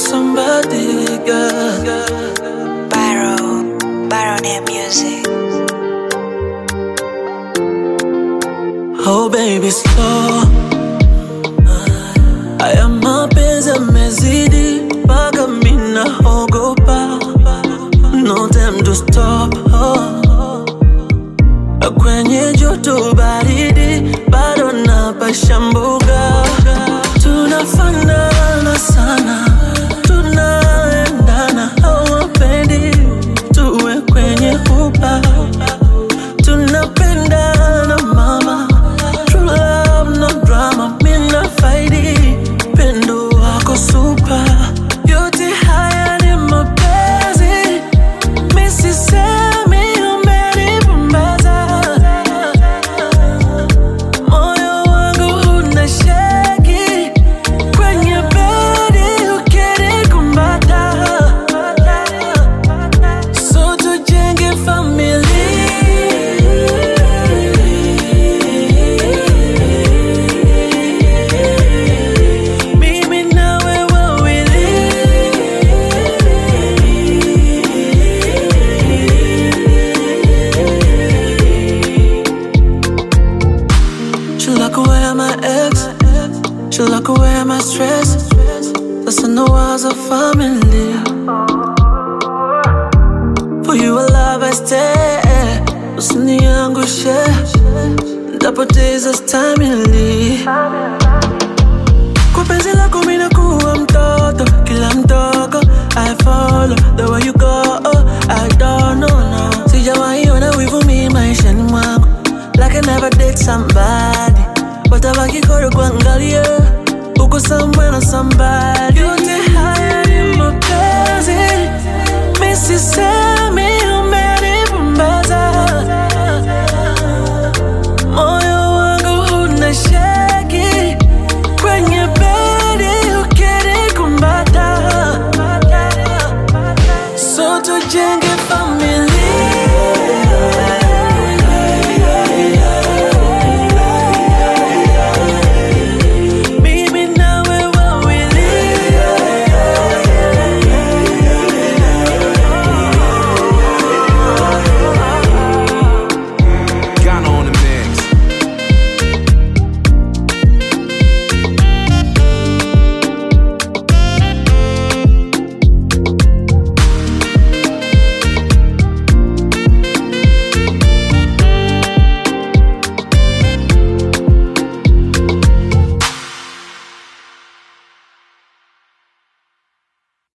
somebody, girl. Barrow their music. Oh baby slow, haya mapenzi yamezidi mpaka mina ogopa. No time to stop, kwenye joto baridi bado napasha mboga. Tunafanana sana, tunaendana, hawapendi tuwe kwenye upa. Tunapendana mama, true love no drama, mina fighti, pendo wako super. Yote haya ni mapenzi, misisemi umenipumbaza. Moyo wangu unashaki kwenye bedi ukinikumbata. So tujenge familia, mimi nawe wawili. She lock away my ex, she lock away my stress. Sasa no was a family. For you I love I stay, usiniangushe, nitapoteza stamina. Kwa penzi lako mimi nakuwa mtoto, kila mtoko I follow the way you go, I don't know, no. Sijawahi ona wivu mimi maishani mwangu, like I never did somebody. Watabaki koro kuangalia, uko somewhere na somebody.